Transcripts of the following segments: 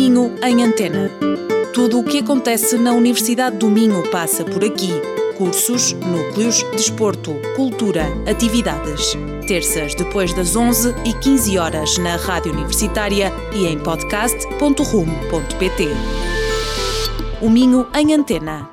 Minho em Antena. Tudo o que acontece na Universidade do Minho passa por aqui. Cursos, núcleos, desporto, cultura, atividades. Terças depois das 11h15 na Rádio Universitária e em podcast.rum.pt. O Minho em Antena.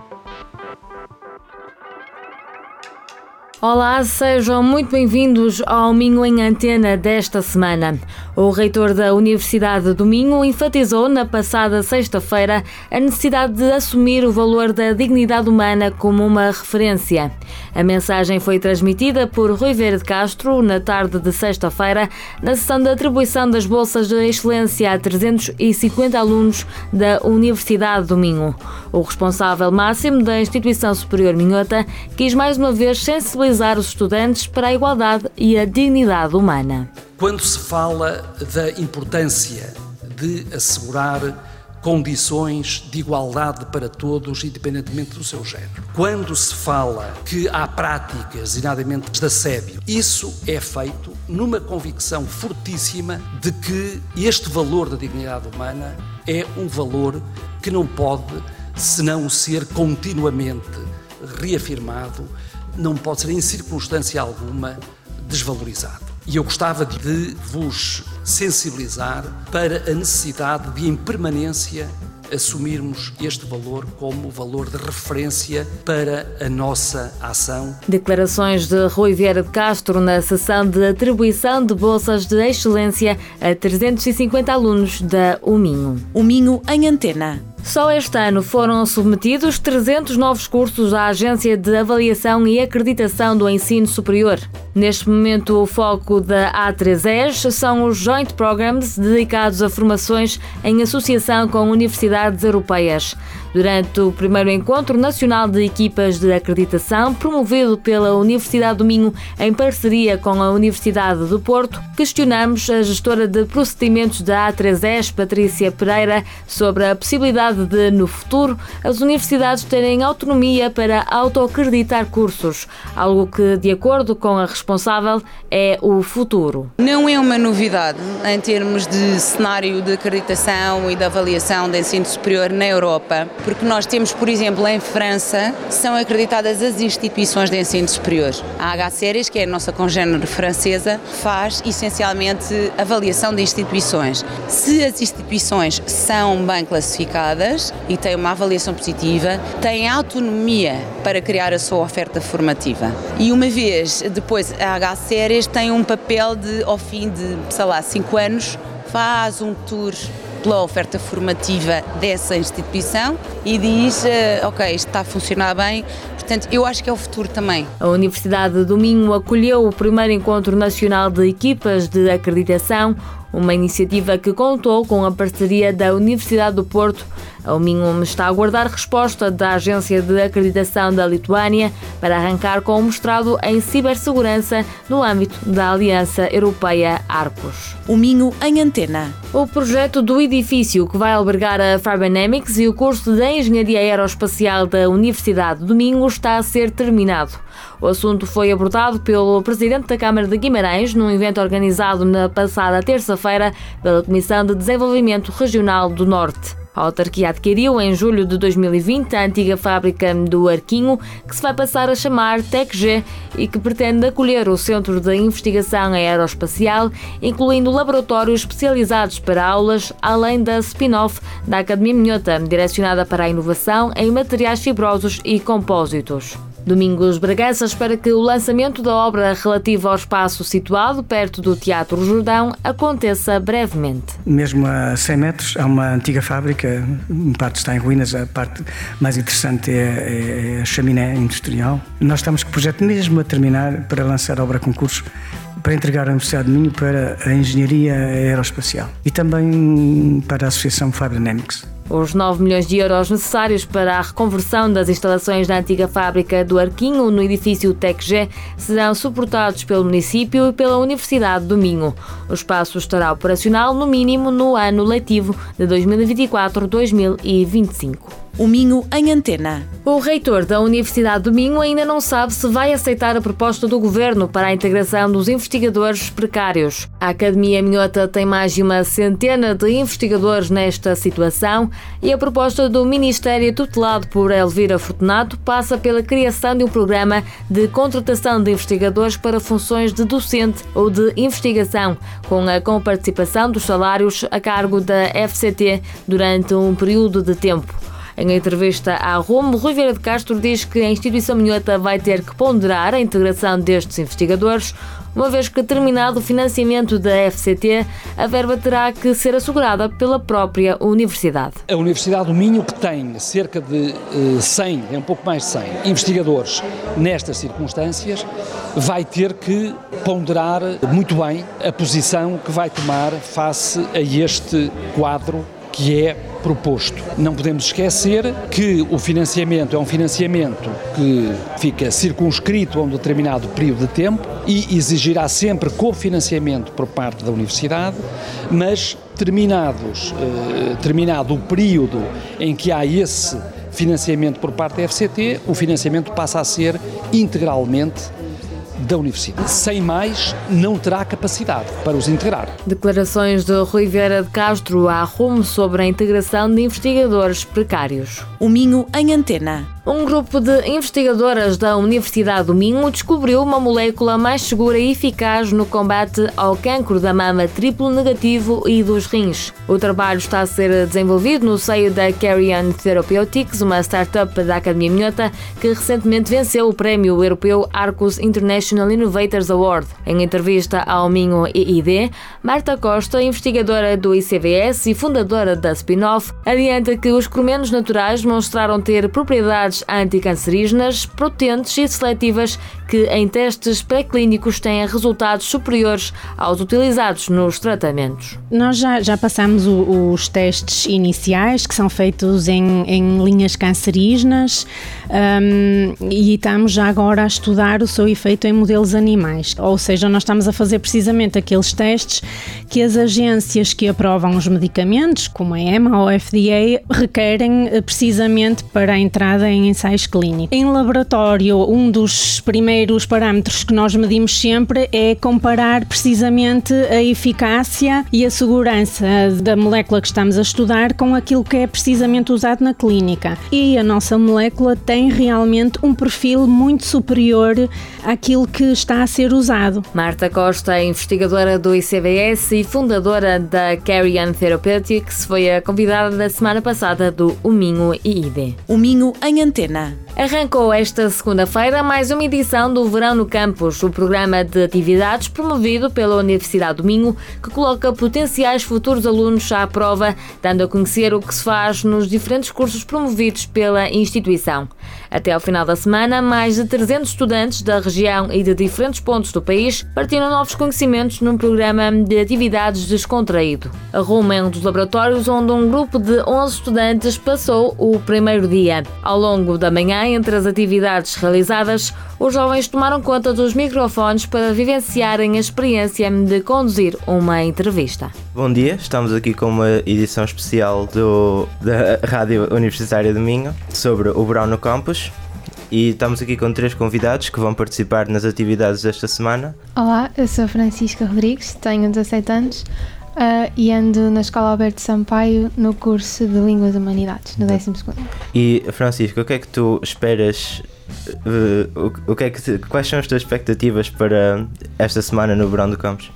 Olá, sejam muito bem-vindos ao Minho em Antena desta semana. O reitor da Universidade do Minho enfatizou na passada sexta-feira a necessidade de assumir o valor da dignidade humana como uma referência. A mensagem foi transmitida por Rui Vieira de Castro na tarde de sexta-feira na sessão de atribuição das bolsas de excelência a 350 alunos da Universidade do Minho. O responsável máximo da Instituição Superior Minhota quis mais uma vez sensibilizar os estudantes para a igualdade e a dignidade humana. Quando se fala da importância de assegurar condições de igualdade para todos, independentemente do seu género. Quando se fala que há práticas, designadamente de assédio, isso é feito numa convicção fortíssima de que este valor da dignidade humana é um valor que não pode, senão ser continuamente reafirmado, não pode ser em circunstância alguma desvalorizado. E eu gostava de vos sensibilizar para a necessidade de, em permanência, assumirmos este valor como valor de referência para a nossa ação. Declarações de Rui Vieira de Castro na sessão de atribuição de bolsas de excelência a 350 alunos da Minho. O Minho em Antena. Só este ano foram submetidos 300 novos cursos à Agência de Avaliação e Acreditação do Ensino Superior. Neste momento, o foco da A3ES são os Joint Programs dedicados a formações em associação com universidades europeias. Durante o primeiro Encontro Nacional de Equipas de Acreditação, promovido pela Universidade do Minho em parceria com a Universidade do Porto, questionamos a gestora de procedimentos da A3ES, Patrícia Pereira, sobre a possibilidade de, no futuro, as universidades terem autonomia para autoacreditar cursos, algo que, de acordo com a responsável, é o futuro. Não é uma novidade em termos de cenário de acreditação e de avaliação de ensino superior na Europa, porque nós temos, por exemplo, em França, são acreditadas as instituições de ensino superior. A HCERES, que é a nossa congénere francesa, faz essencialmente avaliação de instituições. Se as instituições são bem classificadas e têm uma avaliação positiva, têm autonomia para criar a sua oferta formativa. E uma vez depois a HCERES tem um papel de, ao fim de, 5 anos, faz um tour pela oferta formativa dessa instituição e diz, ok, isto está a funcionar bem. Portanto, eu acho que é o futuro também. A Universidade do Minho acolheu o primeiro Encontro Nacional de Equipas de Acreditação, uma iniciativa que contou com a parceria da Universidade do Porto. A Minho está a aguardar resposta da Agência de Acreditação da Lituânia para arrancar com o mestrado em cibersegurança no âmbito da Aliança Europeia Arcos. O Minho em Antena. O projeto do edifício que vai albergar a Fibronamics e o curso de Engenharia Aeroespacial da Universidade do Minho está a ser terminado. O assunto foi abordado pelo Presidente da Câmara de Guimarães num evento organizado na passada terça-feira pela Comissão de Desenvolvimento Regional do Norte. A autarquia adquiriu, em julho de 2020, a antiga fábrica do Arquinho, que se vai passar a chamar TecG e que pretende acolher o Centro de Investigação Aeroespacial, incluindo laboratórios especializados para aulas, além da spin-off da Academia Minhota, direcionada para a inovação em materiais fibrosos e compósitos. Domingos Bragança espera que o lançamento da obra relativa ao espaço situado perto do Teatro Jordão aconteça brevemente. Mesmo a 100 metros há uma antiga fábrica, parte está em ruínas, a parte mais interessante é a chaminé industrial. Nós estamos com o projeto mesmo a terminar para lançar a obra concurso para entregar à Universidade do Minho para a Engenharia Aeroespacial e também para a Associação Fibronamics. Os 9 milhões de euros necessários para a reconversão das instalações da antiga fábrica do Arquinho no edifício TecG serão suportados pelo município e pela Universidade do Minho. O espaço estará operacional no mínimo no ano letivo de 2024-2025. O Minho em Antena. O reitor da Universidade do Minho ainda não sabe se vai aceitar a proposta do Governo para a integração dos investigadores precários. A Academia Minhota tem mais de uma centena de investigadores nesta situação e a proposta do Ministério tutelado por Elvira Fortunato passa pela criação de um programa de contratação de investigadores para funções de docente ou de investigação, com a comparticipação dos salários a cargo da FCT durante um período de tempo. Em entrevista à Rumo, Rui Vieira de Castro diz que a instituição minhota vai ter que ponderar a integração destes investigadores, uma vez que, terminado o financiamento da FCT, a verba terá que ser assegurada pela própria universidade. A Universidade do Minho, que tem cerca de 100, um pouco mais de 100 investigadores nestas circunstâncias, vai ter que ponderar muito bem a posição que vai tomar face a este quadro que é proposto. Não podemos esquecer que o financiamento é um financiamento que fica circunscrito a um determinado período de tempo e exigirá sempre cofinanciamento por parte da universidade, mas terminado o período em que há esse financiamento por parte da FCT, o financiamento passa a ser integralmente da Universidade. Sem mais, não terá capacidade para os integrar. Declarações de Rui Vieira de Castro à Rumo sobre a integração de investigadores precários. O Minho em Antena. Um grupo de investigadoras da Universidade do Minho descobriu uma molécula mais segura e eficaz no combate ao cancro da mama triplo negativo e dos rins. O trabalho está a ser desenvolvido no seio da Carrion Therapeutics, uma startup da Academia Minhota, que recentemente venceu o prémio europeu Arcus International Innovators Award. Em entrevista ao Minho EID, Marta Costa, investigadora do ICVS e fundadora da Spin-Off, adianta que os cromenos naturais mostraram ter propriedades anticancerígenas, potentes e seletivas que em testes pré-clínicos têm resultados superiores aos utilizados nos tratamentos. Nós já passamos os testes iniciais que são feitos em linhas cancerígenas e estamos já agora a estudar o seu efeito em modelos animais, ou seja, nós estamos a fazer precisamente aqueles testes que as agências que aprovam os medicamentos, como a EMA ou a FDA, requerem precisamente para a entrada em ensaios clínicos. Em laboratório, um dos primeiros parâmetros que nós medimos sempre é comparar precisamente a eficácia e a segurança da molécula que estamos a estudar com aquilo que é precisamente usado na clínica. E a nossa molécula tem realmente um perfil muito superior àquilo que está a ser usado. Marta Costa, investigadora do ICVS e fundadora da Carrion Therapeutics, foi a convidada da semana passada do O Minho EID. O Minho em Antena. Arrancou esta segunda-feira mais uma edição do Verão no Campus, o programa de atividades promovido pela Universidade do Minho, que coloca potenciais futuros alunos à prova, dando a conhecer o que se faz nos diferentes cursos promovidos pela instituição. Até ao final da semana, mais de 300 estudantes da região e de diferentes pontos do país partilham novos conhecimentos num programa de atividades descontraído. A Rumo é um dos laboratórios onde um grupo de 11 estudantes passou o primeiro dia. Ao longo da manhã, entre as atividades realizadas, os jovens tomaram conta dos microfones para vivenciarem a experiência de conduzir uma entrevista. Bom dia, estamos aqui com uma edição especial da Rádio Universitária do Minho sobre o Verão no Campus e estamos aqui com 3 convidados que vão participar nas atividades desta semana. Olá, eu sou Francisca Rodrigues, tenho 17 anos e ando na Escola Alberto Sampaio no curso de Línguas e Humanidades, no 12º. E Francisca, o que é que tu esperas? Quais são as tuas expectativas para esta semana no Verão do Campus?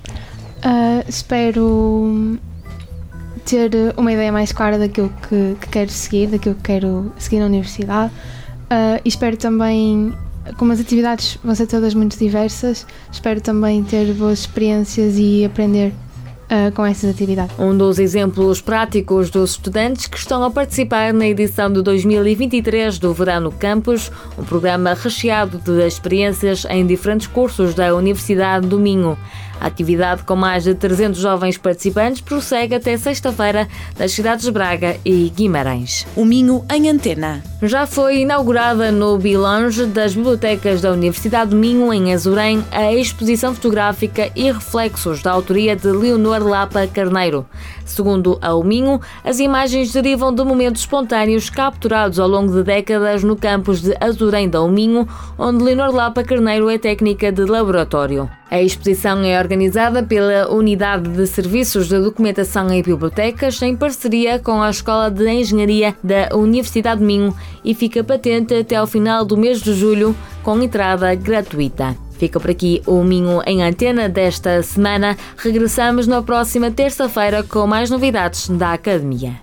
Espero ter uma ideia mais clara daquilo que quero seguir, daquilo que quero seguir na universidade. E espero também, como as atividades vão ser todas muito diversas, espero também ter boas experiências e aprender com essas atividades. Um dos exemplos práticos dos estudantes que estão a participar na edição de 2023 do Verão no Campus, um programa recheado de experiências em diferentes cursos da Universidade do Minho. A atividade, com mais de 300 jovens participantes, prossegue até sexta-feira nas cidades de Braga e Guimarães. O Minho em Antena. Já foi inaugurada no Bilange das Bibliotecas da Universidade do Minho, em Azurém, a exposição fotográfica e reflexos da autoria de Leonor Lapa Carneiro. Segundo a Minho, as imagens derivam de momentos espontâneos capturados ao longo de décadas no campus de Azurém da Minho, onde Leonor Lapa Carneiro é técnica de laboratório. A exposição é organizada pela Unidade de Serviços de Documentação e Bibliotecas, em parceria com a Escola de Engenharia da Universidade de Minho, e fica patente até ao final do mês de julho, com entrada gratuita. Fica por aqui o Minho em Antena desta semana. Regressamos na próxima terça-feira com mais novidades da Academia.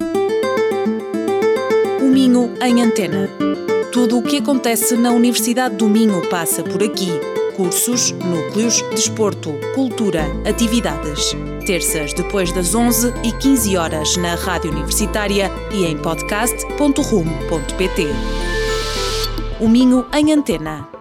O Minho em Antena. Tudo o que acontece na Universidade do Minho passa por aqui. Cursos, núcleos, desporto, cultura, atividades. Terças depois das 11h15 na Rádio Universitária e em podcast.rum.pt. O Minho em Antena.